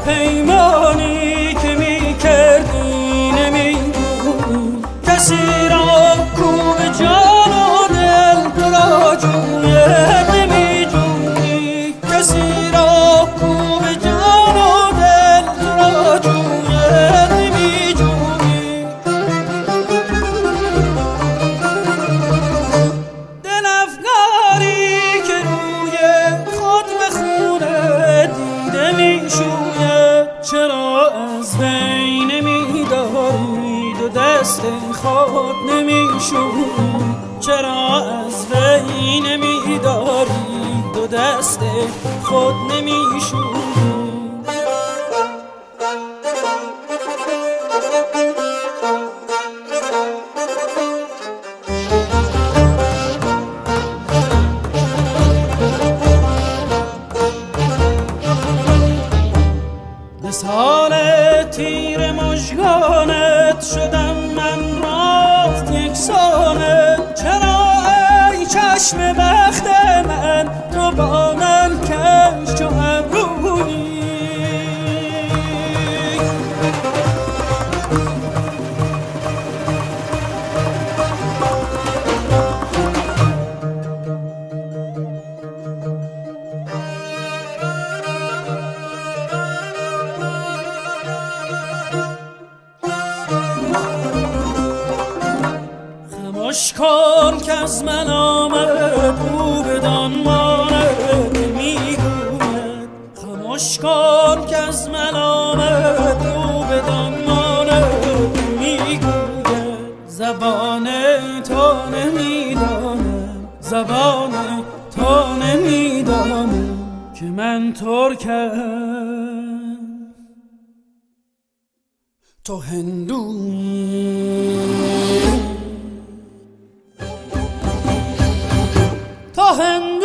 پیمانی که می کردی نمیدونی، کسی را کو به جان و دل تو را جوید نمیدونی، کسی را کو به جان و دل تو را جوید نمیدونی. دل افگاری که روی خود به خونه دیده میشوید، چرا از بین نمیداری دو دست خود نمیشوید، چرا از بین نمیداری دو دست خود نمیشوید. مثال تیر مژگانت شدم من رفت یک سانه، چرا ای چشم بخت من تو با من کش چو ابرویی. خموش کن که از من آمد او بدان ماند میگوید، خموش کن که از من آمد او بدان ماند میگوید. زبان تو نمیدانم، زبان تو نمیدانم که من ترکم تو هندویی، تو هندو